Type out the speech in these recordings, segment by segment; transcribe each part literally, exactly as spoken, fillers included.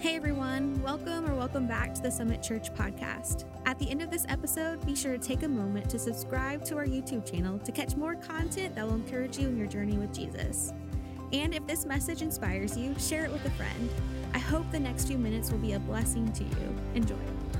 Hey everyone, welcome or welcome back to the Summit Church podcast. At the end of this episode, be sure to take a moment to subscribe to our YouTube channel to catch more content that will encourage you in your journey with Jesus. And if this message inspires you, share it with a friend. I hope the next few minutes will be a blessing to you. Enjoy.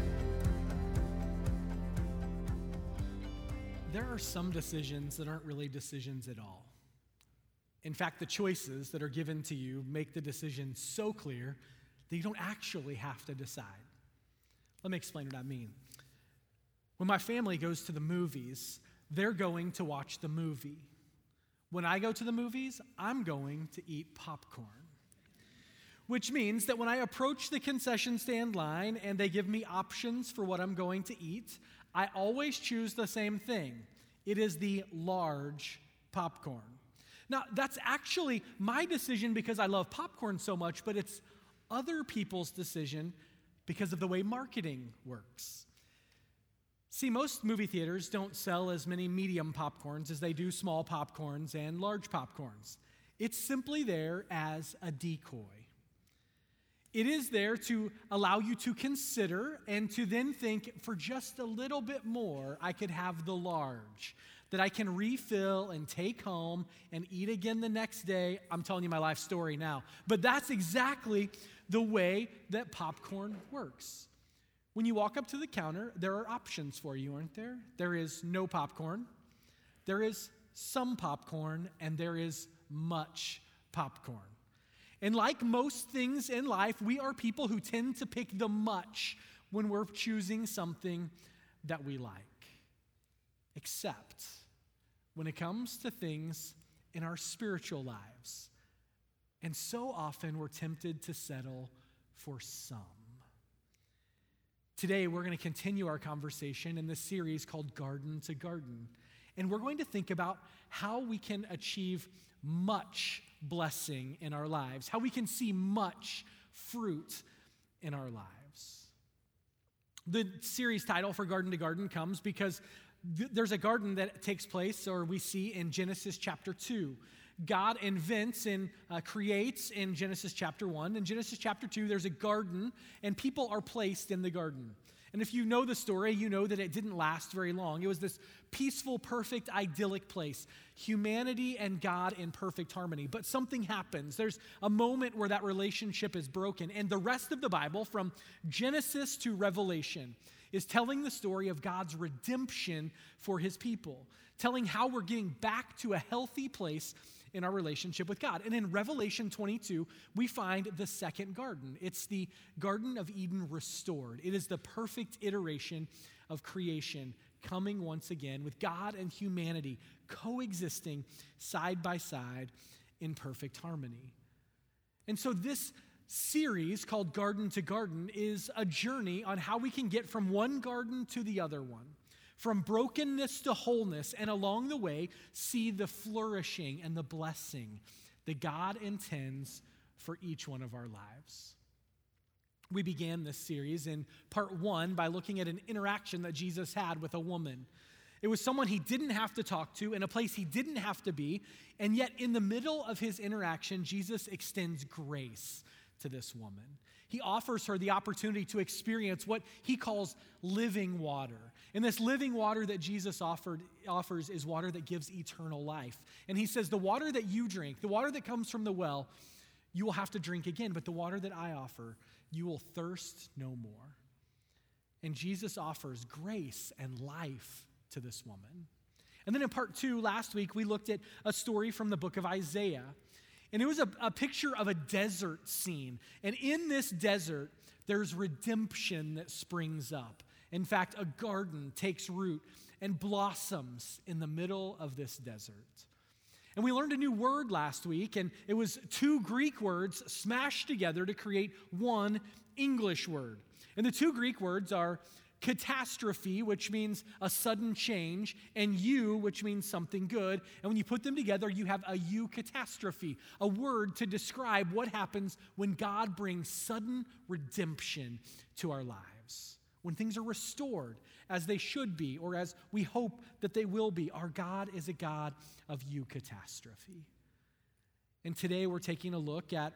There are some decisions that aren't really decisions at all. In fact, the choices that are given to you make the decision so clear that you don't actually have to decide. Let me explain what I mean. When my family goes to the movies, they're going to watch the movie. When I go to the movies, I'm going to eat popcorn. Which means that when I approach the concession stand line and they give me options for what I'm going to eat, I always choose the same thing. It is the large popcorn. Now, that's actually my decision because I love popcorn so much, but it's other people's decision because of the way marketing works. See, most movie theaters don't sell as many medium popcorns as they do small popcorns and large popcorns. It's simply there as a decoy. It is there to allow you to consider and to then think, for just a little bit more, I could have the large, that I can refill and take home and eat again the next day. I'm telling you my life story now. But that's exactly the way that popcorn works. When you walk up to the counter, there are options for you, aren't there? There is no popcorn, there is some popcorn, and there is much popcorn. And like most things in life, we are people who tend to pick the much when we're choosing something that we like. Except when it comes to things in our spiritual lives. And so often we're tempted to settle for some. Today we're going to continue our conversation in this series called Garden to Garden. And we're going to think about how we can achieve much blessing in our lives, how we can see much fruit in our lives. The series title for Garden to Garden comes because th- there's a garden that takes place, or we see in Genesis chapter two. God invents and uh, creates in Genesis chapter one. In Genesis chapter two, there's a garden, and people are placed in the garden. And if you know the story, you know that it didn't last very long. It was this peaceful, perfect, idyllic place. Humanity and God in perfect harmony. But something happens. There's a moment where that relationship is broken. And the rest of the Bible, from Genesis to Revelation, is telling the story of God's redemption for his people. Telling how we're getting back to a healthy place in our relationship with God. And in Revelation twenty-two, we find the second garden. It's the Garden of Eden restored. It is the perfect iteration of creation coming once again with God and humanity coexisting side by side in perfect harmony. And so this series called Garden to Garden is a journey on how we can get from one garden to the other one. From brokenness to wholeness, and along the way, see the flourishing and the blessing that God intends for each one of our lives. We began this series in part one by looking at an interaction that Jesus had with a woman. It was someone he didn't have to talk to, in a place he didn't have to be, and yet in the middle of his interaction, Jesus extends grace to this woman. He offers her the opportunity to experience what he calls living water. And this living water that Jesus offered, offers is water that gives eternal life. And he says, the water that you drink, the water that comes from the well, you will have to drink again. But the water that I offer, you will thirst no more. And Jesus offers grace and life to this woman. And then in part two, last week, we looked at a story from the book of Isaiah. And it was a, a picture of a desert scene. And in this desert, there's redemption that springs up. In fact, a garden takes root and blossoms in the middle of this desert. And we learned a new word last week, and it was two Greek words smashed together to create one English word. And the two Greek words are catastrophe, which means a sudden change, and you, which means something good. And when you put them together, you have a eucatastrophe, a word to describe what happens when God brings sudden redemption to our lives. When things are restored as they should be, or as we hope that they will be. Our God is a God of eucatastrophe. And today we're taking a look at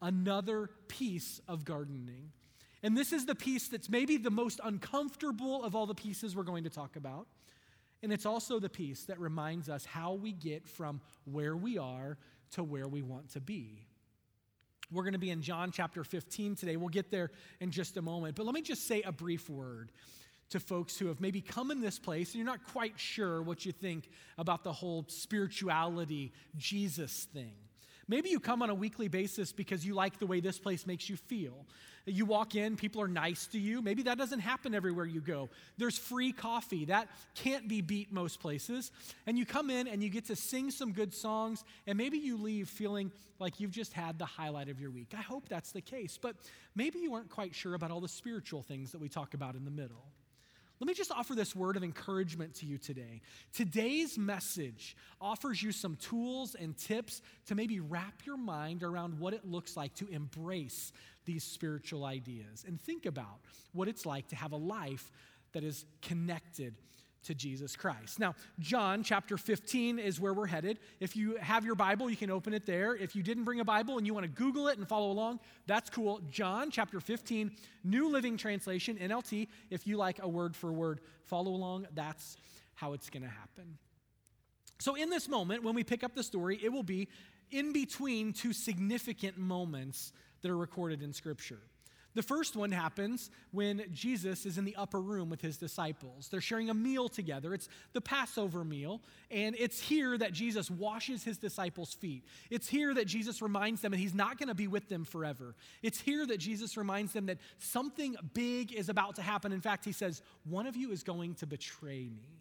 another piece of gardening. And this is the piece that's maybe the most uncomfortable of all the pieces we're going to talk about. And it's also the piece that reminds us how we get from where we are to where we want to be. We're going to be in John chapter fifteen today. We'll get there in just a moment. But let me just say a brief word to folks who have maybe come in this place and you're not quite sure what you think about the whole spirituality, Jesus thing. Maybe you come on a weekly basis because you like the way this place makes you feel. You walk in, people are nice to you. Maybe that doesn't happen everywhere you go. There's free coffee. That can't be beat most places. And you come in and you get to sing some good songs, and maybe you leave feeling like you've just had the highlight of your week. I hope that's the case. But maybe you aren't quite sure about all the spiritual things that we talk about in the middle. Let me just offer this word of encouragement to you today. Today's message offers you some tools and tips to maybe wrap your mind around what it looks like to embrace these spiritual ideas and think about what it's like to have a life that is connected to Jesus Christ. Now, John chapter fifteen is where we're headed. If you have your Bible, you can open it there. If you didn't bring a Bible and you want to Google it and follow along, that's cool. John chapter fifteen, New Living Translation, N L T. If you like a word for word follow along, that's how it's going to happen. So in this moment, when we pick up the story, it will be in between two significant moments that are recorded in Scripture. The first one happens when Jesus is in the upper room with his disciples. They're sharing a meal together. It's the Passover meal, and it's here that Jesus washes his disciples' feet. It's here that Jesus reminds them that he's not going to be with them forever. It's here that Jesus reminds them that something big is about to happen. In fact, he says, one of you is going to betray me.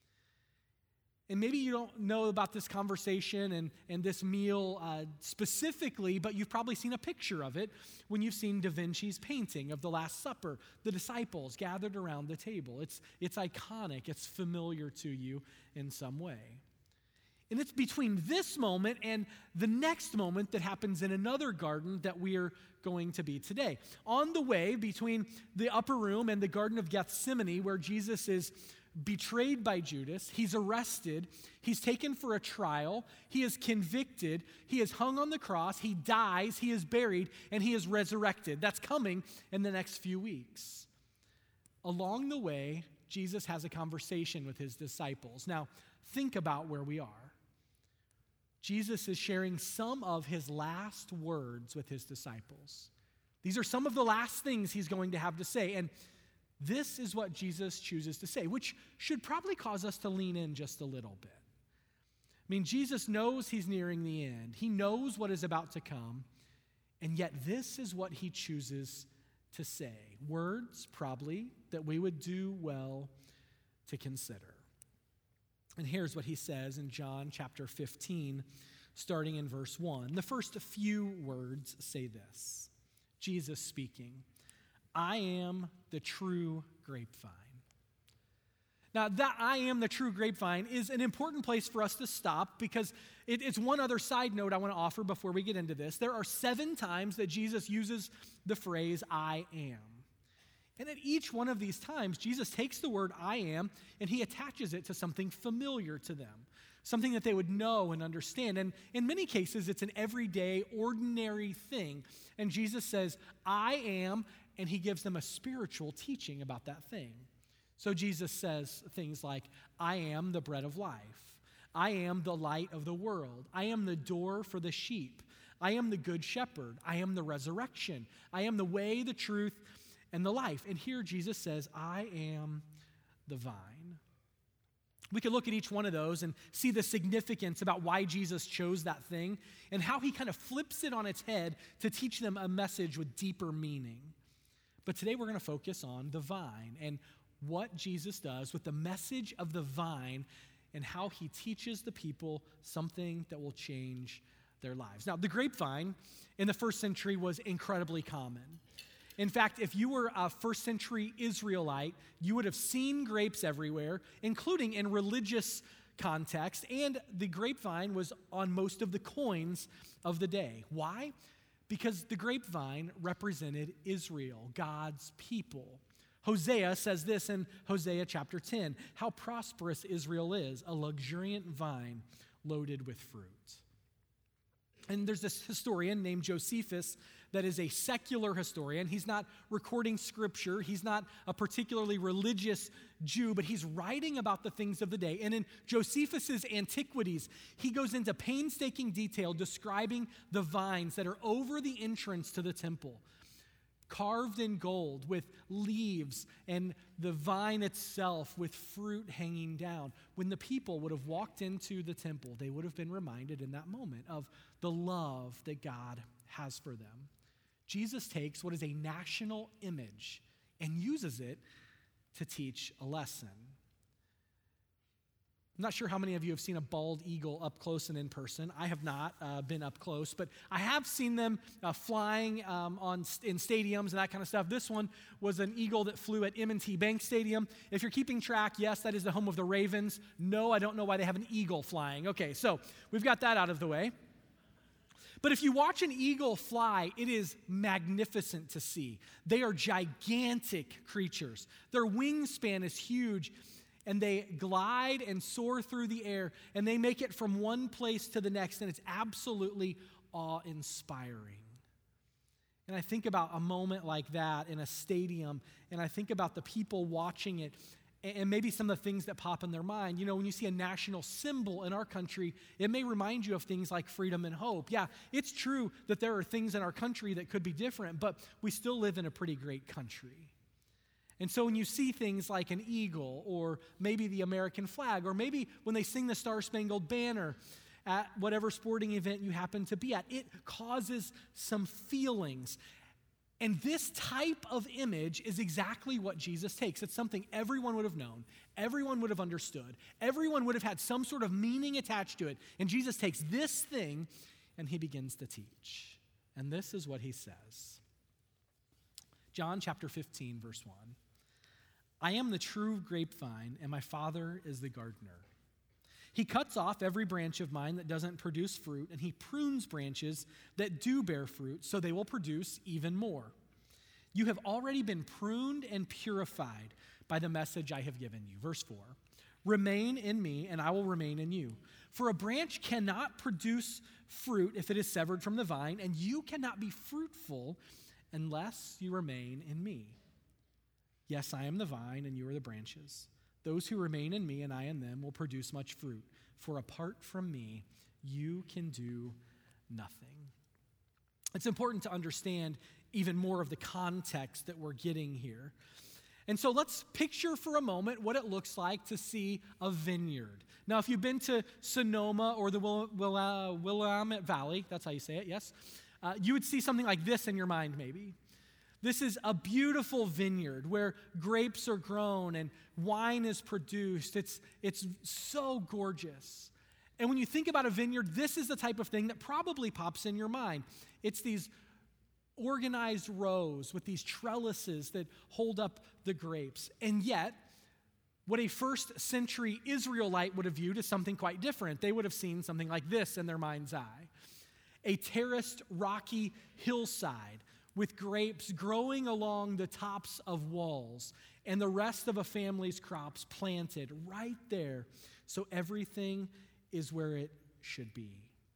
And maybe you don't know about this conversation and, and this meal uh, specifically, but you've probably seen a picture of it when you've seen Da Vinci's painting of the Last Supper, the disciples gathered around the table. It's, it's iconic. It's familiar to you in some way. And it's between this moment and the next moment that happens in another garden that we are going to be today. On the way between the upper room and the Garden of Gethsemane, where Jesus is betrayed by Judas, he's arrested, he's taken for a trial, he is convicted, he is hung on the cross, he dies, he is buried, and he is resurrected. That's coming in the next few weeks. Along the way, Jesus has a conversation with his disciples. Now, think about where we are. Jesus is sharing some of his last words with his disciples. These are some of the last things he's going to have to say, and this is what Jesus chooses to say, which should probably cause us to lean in just a little bit. I mean, Jesus knows he's nearing the end. He knows what is about to come, and yet this is what he chooses to say. Words, probably, that we would do well to consider. And here's what he says in John chapter fifteen, starting in verse one. The first few words say this, Jesus speaking, I am the true grapevine. Now, that I am the true grapevine is an important place for us to stop because it, it's one other side note I want to offer before we get into this. There are seven times that Jesus uses the phrase, I am. And at each one of these times, Jesus takes the word I am and he attaches it to something familiar to them, something that they would know and understand. And in many cases, it's an everyday, ordinary thing. And Jesus says, I am, and he gives them a spiritual teaching about that thing. So Jesus says things like, I am the bread of life. I am the light of the world. I am the door for the sheep. I am the good shepherd. I am the resurrection. I am the way, the truth, and the life. And here Jesus says, I am the vine. We could look at each one of those and see the significance about why Jesus chose that thing and how he kind of flips it on its head to teach them a message with deeper meaning. But today we're going to focus on the vine and what Jesus does with the message of the vine and how he teaches the people something that will change their lives. Now, the grapevine in the first century was incredibly common. In fact, if you were a first century Israelite, you would have seen grapes everywhere, including in religious context, and the grapevine was on most of the coins of the day. Why? Because the grapevine represented Israel, God's people. Hosea says this in Hosea chapter ten, how prosperous Israel is, a luxuriant vine loaded with fruit. And there's this historian named Josephus that is a secular historian. He's not recording scripture. He's not a particularly religious Jew, but he's writing about the things of the day. And in Josephus's Antiquities, he goes into painstaking detail describing the vines that are over the entrance to the temple, carved in gold with leaves and the vine itself with fruit hanging down. When the people would have walked into the temple, they would have been reminded in that moment of the love that God has for them. Jesus takes what is a national image and uses it to teach a lesson. I'm not sure how many of you have seen a bald eagle up close and in person. I have not uh, been up close, but I have seen them uh, flying um, on in stadiums and that kind of stuff. This one was an eagle that flew at M and T Bank Stadium. If you're keeping track, yes, that is the home of the Ravens. No, I don't know why they have an eagle flying. Okay, so we've got that out of the way. But if you watch an eagle fly, it is magnificent to see. They are gigantic creatures. Their wingspan is huge. And they glide and soar through the air, and they make it from one place to the next, and it's absolutely awe-inspiring. And I think about a moment like that in a stadium, and I think about the people watching it, and maybe some of the things that pop in their mind. You know, when you see a national symbol in our country, it may remind you of things like freedom and hope. Yeah, it's true that there are things in our country that could be different, but we still live in a pretty great country. And so when you see things like an eagle or maybe the American flag or maybe when they sing the Star-Spangled Banner at whatever sporting event you happen to be at, it causes some feelings. And this type of image is exactly what Jesus takes. It's something everyone would have known, everyone would have understood, everyone would have had some sort of meaning attached to it. And Jesus takes this thing and he begins to teach. And this is what he says. John chapter fifteen, verse one. I am the true grapevine, and my Father is the gardener. He cuts off every branch of mine that doesn't produce fruit, and he prunes branches that do bear fruit, so they will produce even more. You have already been pruned and purified by the message I have given you. Verse four, remain in me, and I will remain in you. For a branch cannot produce fruit if it is severed from the vine, and you cannot be fruitful unless you remain in me. Yes, I am the vine, and you are the branches. Those who remain in me and I in them will produce much fruit. For apart from me, you can do nothing. It's important to understand even more of the context that we're getting here. And so let's picture for a moment what it looks like to see a vineyard. Now, if you've been to Sonoma or the Will, Will, uh, Willamette Valley, that's how you say it, yes, uh, you would see something like this in your mind maybe. This is a beautiful vineyard where grapes are grown and wine is produced. It's, it's so gorgeous. And when you think about a vineyard, this is the type of thing that probably pops in your mind. It's these organized rows with these trellises that hold up the grapes. And yet, what a first century Israelite would have viewed as something quite different. They would have seen something like this in their mind's eye. A terraced, rocky hillside with grapes growing along the tops of walls and the rest of a family's crops planted right there, so everything is where it should be.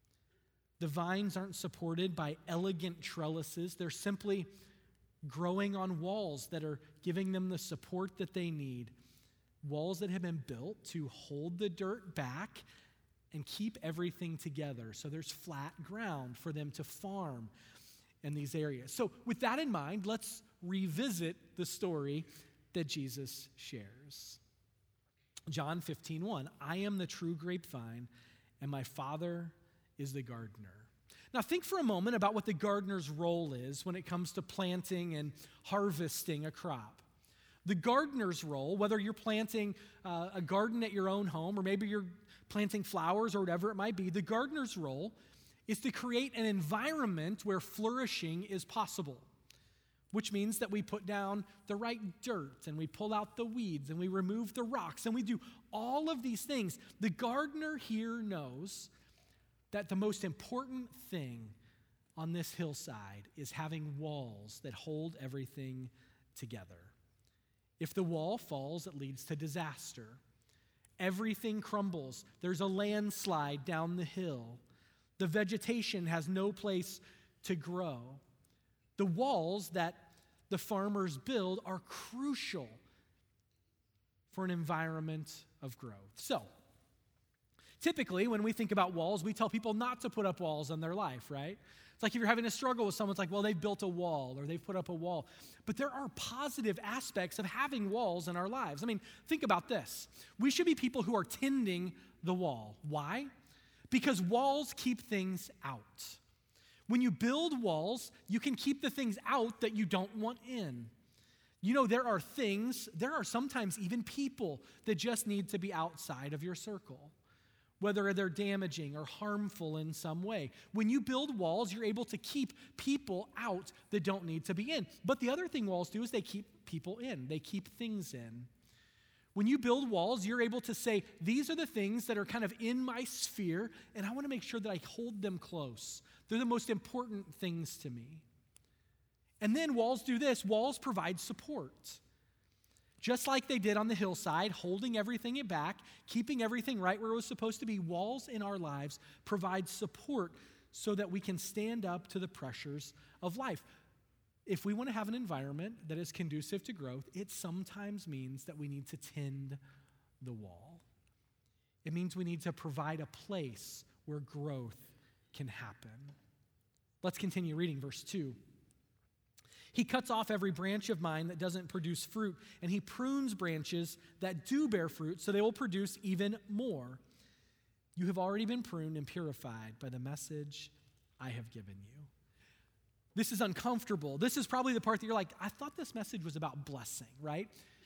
The vines aren't supported by elegant trellises. They're simply growing on walls that are giving them the support that they need, walls that have been built to hold the dirt back and keep everything together, so there's flat ground for them to farm in these areas. So with that in mind, let's revisit the story that Jesus shares. John fifteen one, I am the true grapevine, and my Father is the gardener. Now think for a moment about what the gardener's role is when it comes to planting and harvesting a crop. The gardener's role, whether you're planting uh, a garden at your own home or maybe you're planting flowers or whatever it might be, the gardener's role is to create an environment where flourishing is possible, which means that we put down the right dirt and we pull out the weeds and we remove the rocks and we do all of these things. The gardener here knows that the most important thing on this hillside is having walls that hold everything together. If the wall falls, it leads to disaster. Everything crumbles. There's a landslide down the hill. The vegetation has no place to grow. The walls that the farmers build are crucial for an environment of growth. So, typically, when we think about walls, we tell people not to put up walls in their life, right? It's like if you're having a struggle with someone, it's like, well, they've built a wall or they've put up a wall. But there are positive aspects of having walls in our lives. I mean, think about this. We should be people who are tending the wall. Why? Because walls keep things out. When you build walls, you can keep the things out that you don't want in. You know, there are things, there are sometimes even people that just need to be outside of your circle, whether they're damaging or harmful in some way. When you build walls, you're able to keep people out that don't need to be in. But the other thing walls do is they keep people in. They keep things in. When you build walls, you're able to say, these are the things that are kind of in my sphere, and I want to make sure that I hold them close. They're the most important things to me. And then walls do this. Walls provide support. Just like they did on the hillside, holding everything back, keeping everything right where it was supposed to be, walls in our lives provide support so that we can stand up to the pressures of life. If we want to have an environment that is conducive to growth, it sometimes means that we need to tend the wall. It means we need to provide a place where growth can happen. Let's continue reading verse two. He cuts off every branch of mine that doesn't produce fruit, and he prunes branches that do bear fruit, so they will produce even more. You have already been pruned and purified by the message I have given you. This is uncomfortable. This is probably the part that you're like, I thought this message was about blessing, right?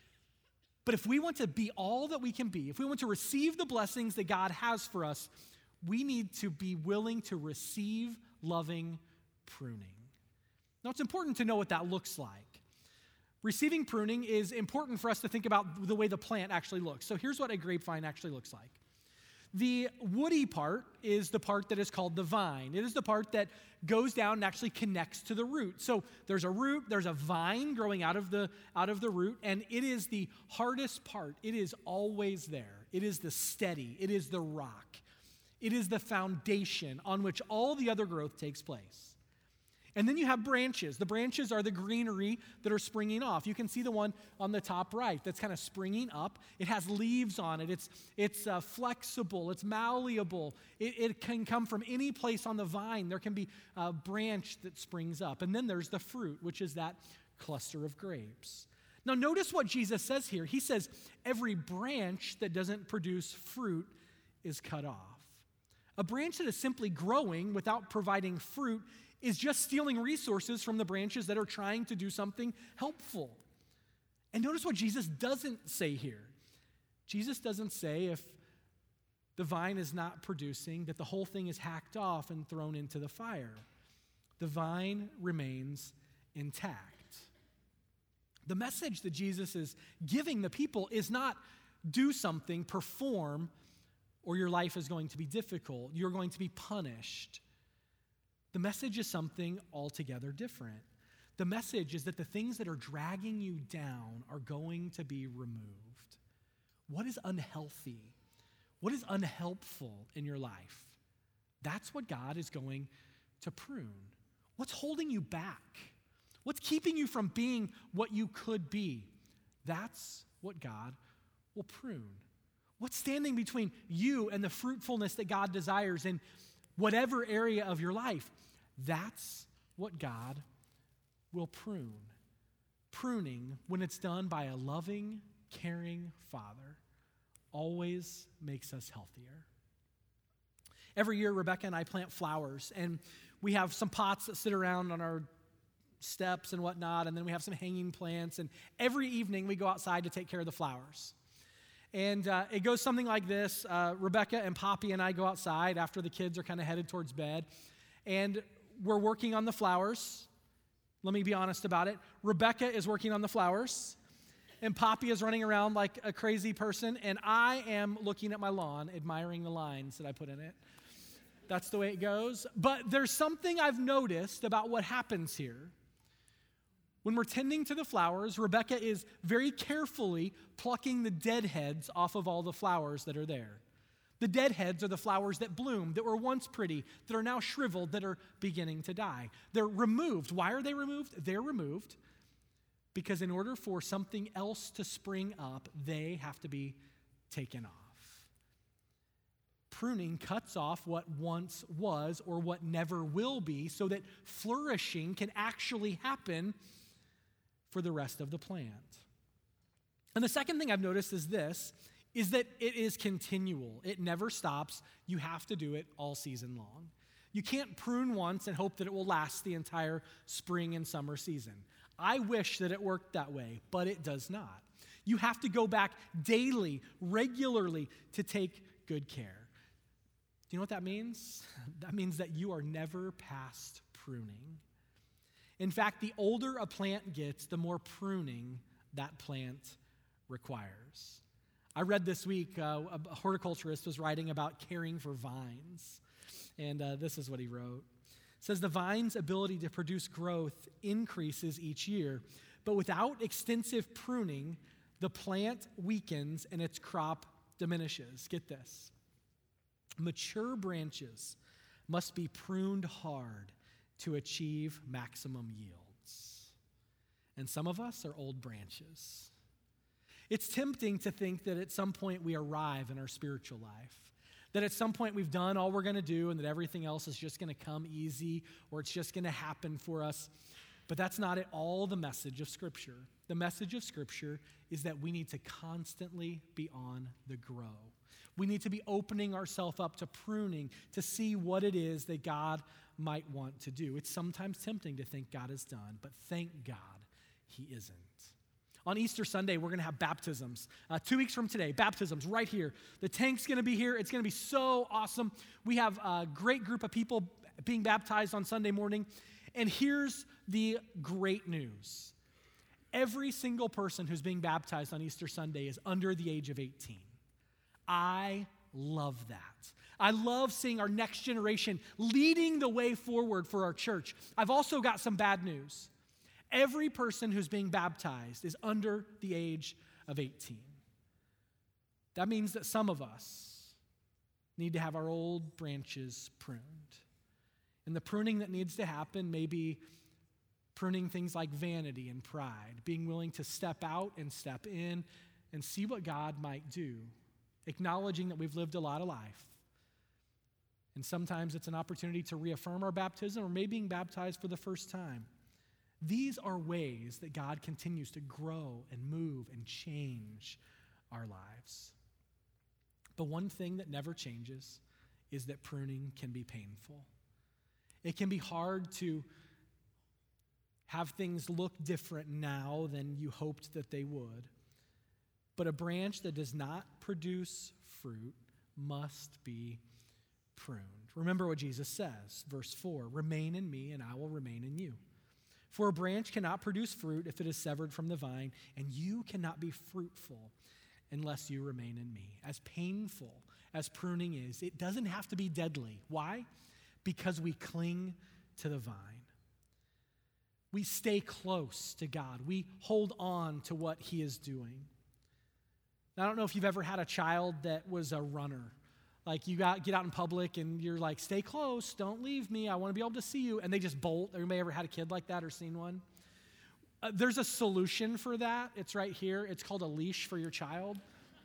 But if we want to be all that we can be, if we want to receive the blessings that God has for us, we need to be willing to receive loving pruning. Now, it's important to know what that looks like. Receiving pruning is important for us to think about the way the plant actually looks. So here's what a grapevine actually looks like. The woody part is the part that is called the vine. It is the part that goes down and actually connects to the root. So there's a root, there's a vine growing out of the, out of the root, and it is the hardest part. It is always there. It is the steady. It is the rock. It is the foundation on which all the other growth takes place. And then you have branches. The branches are the greenery that are springing off. You can see the one on the top right that's kind of springing up. It has leaves on it. It's, it's uh, flexible. It's malleable. It, it can come from any place on the vine. There can be a branch that springs up. And then there's the fruit, which is that cluster of grapes. Now notice what Jesus says here. He says, every branch that doesn't produce fruit is cut off. A branch that is simply growing without providing fruit is just stealing resources from the branches that are trying to do something helpful. And notice what Jesus doesn't say here. Jesus doesn't say if the vine is not producing, that the whole thing is hacked off and thrown into the fire. The vine remains intact. The message that Jesus is giving the people is not do something, perform, or your life is going to be difficult. You're going to be punished. The message is something altogether different. The message is that the things that are dragging you down are going to be removed. What is unhealthy? What is unhelpful in your life? That's what God is going to prune. What's holding you back? What's keeping you from being what you could be? That's what God will prune. What's standing between you and the fruitfulness that God desires in whatever area of your life? That's what God will prune. Pruning, when it's done by a loving, caring Father, always makes us healthier. Every year, Rebecca and I plant flowers, and we have some pots that sit around on our steps and whatnot, and then we have some hanging plants, and every evening we go outside to take care of the flowers. And uh, it goes something like this. Uh, Rebecca and Poppy and I go outside after the kids are kind of headed towards bed, and we're working on the flowers. Let me be honest about it. Rebecca is working on the flowers, and Poppy is running around like a crazy person, and I am looking at my lawn, admiring the lines that I put in it. That's the way it goes. But there's something I've noticed about what happens here. When we're tending to the flowers, Rebecca is very carefully plucking the dead heads off of all the flowers that are there. The deadheads are the flowers that bloom, that were once pretty, that are now shriveled, that are beginning to die. They're removed. Why are they removed? They're removed because in order for something else to spring up, they have to be taken off. Pruning cuts off what once was or what never will be so that flourishing can actually happen for the rest of the plant. And the second thing I've noticed is this, is that it is continual. It never stops. You have to do it all season long. You can't prune once and hope that it will last the entire spring and summer season. I wish that it worked that way, but it does not. You have to go back daily, regularly to take good care. Do you know what that means? That means that you are never past pruning. In fact, the older a plant gets, the more pruning that plant requires. I read this week, uh, a horticulturist was writing about caring for vines, and uh, this is what he wrote. It says, the vine's ability to produce growth increases each year, but without extensive pruning, the plant weakens and its crop diminishes. Get this. Mature branches must be pruned hard to achieve maximum yields. And some of us are old branches. It's tempting to think that at some point we arrive in our spiritual life, that at some point we've done all we're going to do and that everything else is just going to come easy or it's just going to happen for us. But that's not at all the message of Scripture. The message of Scripture is that we need to constantly be on the grow. We need to be opening ourselves up to pruning to see what it is that God might want to do. It's sometimes tempting to think God is done, but thank God he isn't. On Easter Sunday, we're going to have baptisms. Uh, two weeks from today, baptisms right here. The tank's going to be here. It's going to be so awesome. We have a great group of people being baptized on Sunday morning. And here's the great news. Every single person who's being baptized on Easter Sunday is under the age of eighteen. I love that. I love seeing our next generation leading the way forward for our church. I've also got some bad news. Every person who's being baptized is under the age of eighteen. That means that some of us need to have our old branches pruned. And the pruning that needs to happen may be pruning things like vanity and pride, being willing to step out and step in and see what God might do, acknowledging that we've lived a lot of life. And sometimes it's an opportunity to reaffirm our baptism or maybe being baptized for the first time. These are ways that God continues to grow and move and change our lives. But one thing that never changes is that pruning can be painful. It can be hard to have things look different now than you hoped that they would. But a branch that does not produce fruit must be pruned. Remember what Jesus says, verse four, remain in me and I will remain in you. For a branch cannot produce fruit if it is severed from the vine, and you cannot be fruitful unless you remain in me. As painful as pruning is, it doesn't have to be deadly. Why? Because we cling to the vine. We stay close to God. We hold on to what he is doing. Now, I don't know if you've ever had a child that was a runner. Like you got get out in public and you're like, stay close, don't leave me, I want to be able to see you. And they just bolt. Everybody ever had a kid like that or seen one? Uh, there's a solution for that. It's right here. It's called a leash for your child.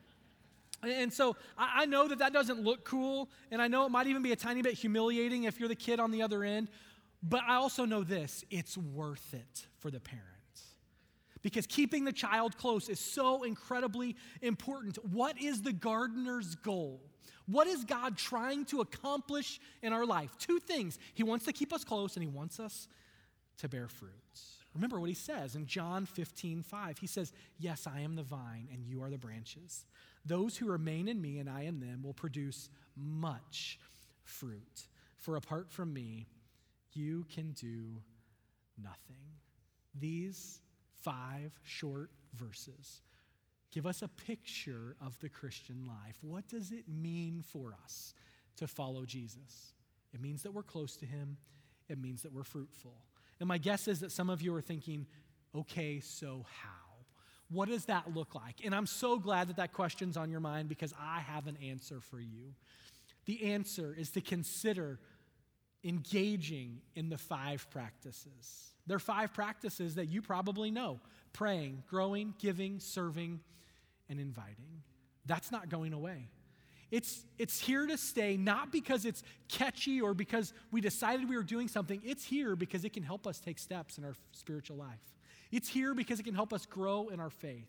And so I, I know that that doesn't look cool, and I know it might even be a tiny bit humiliating if you're the kid on the other end, but I also know this, it's worth it for the parent. Because keeping the child close is so incredibly important. What is the gardener's goal? What is God trying to accomplish in our life? Two things. He wants to keep us close, and he wants us to bear fruits. Remember what he says in John fifteen five. He says, yes, I am the vine, and you are the branches. Those who remain in me and I in them will produce much fruit. For apart from me, you can do nothing. These five short verses give us a picture of the Christian life. What does it mean for us to follow Jesus? It means that we're close to him. It means that we're fruitful. And my guess is that some of you are thinking, okay, so how? What does that look like? And I'm so glad that that question's on your mind because I have an answer for you. The answer is to consider engaging in the five practices. There are five practices that you probably know: praying, growing, giving, serving, and inviting. That's not going away. It's, it's here to stay, not because it's catchy or because we decided we were doing something. It's here because it can help us take steps in our spiritual life. It's here because it can help us grow in our faith.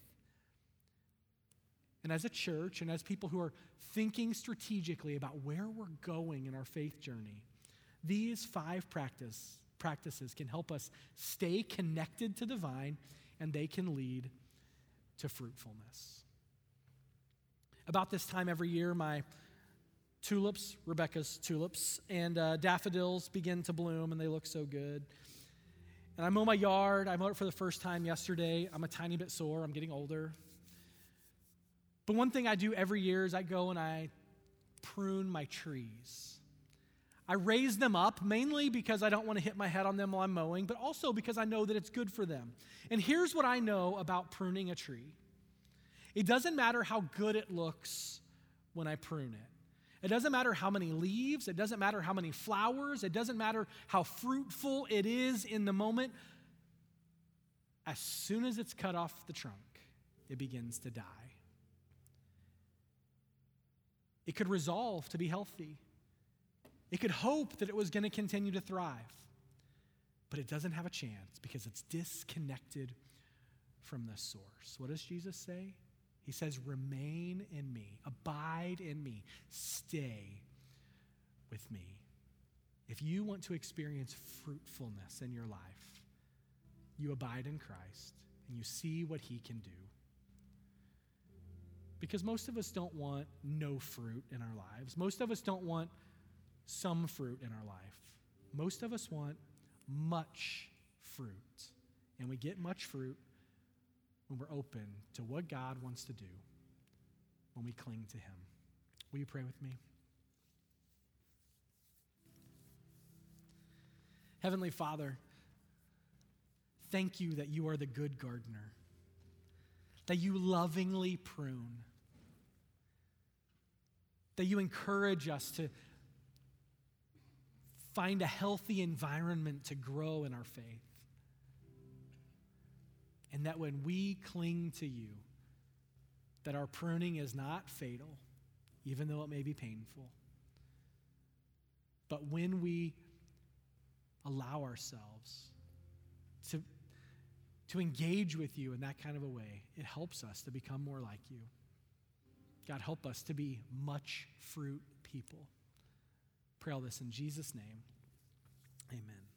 And as a church and as people who are thinking strategically about where we're going in our faith journey, these five practice, practices can help us stay connected to the vine, and they can lead to fruitfulness. About this time every year, my tulips, Rebecca's tulips, and uh, daffodils begin to bloom, and they look so good. And I mow my yard. I mowed it for the first time yesterday. I'm a tiny bit sore. I'm getting older. But one thing I do every year is I go and I prune my trees. I raise them up mainly because I don't want to hit my head on them while I'm mowing, but also because I know that it's good for them. And here's what I know about pruning a tree. It doesn't matter how good it looks when I prune it. It doesn't matter how many leaves. It doesn't matter how many flowers. It doesn't matter how fruitful it is in the moment. As soon as it's cut off the trunk, it begins to die. It could resolve to be healthy. It could hope that it was going to continue to thrive. But it doesn't have a chance because it's disconnected from the source. What does Jesus say? He says, remain in me, abide in me, stay with me. If you want to experience fruitfulness in your life, you abide in Christ and you see what he can do. Because most of us don't want no fruit in our lives. Most of us don't want some fruit in our life. Most of us want much fruit. And we get much fruit when we're open to what God wants to do, when we cling to him. Will you pray with me? Heavenly Father, thank you that you are the good gardener, that you lovingly prune, that you encourage us to find a healthy environment to grow in our faith. And that when we cling to you, that our pruning is not fatal, even though it may be painful. But when we allow ourselves to, to engage with you in that kind of a way, it helps us to become more like you. God, help us to be much fruit people. Pray all this in Jesus' name. Amen.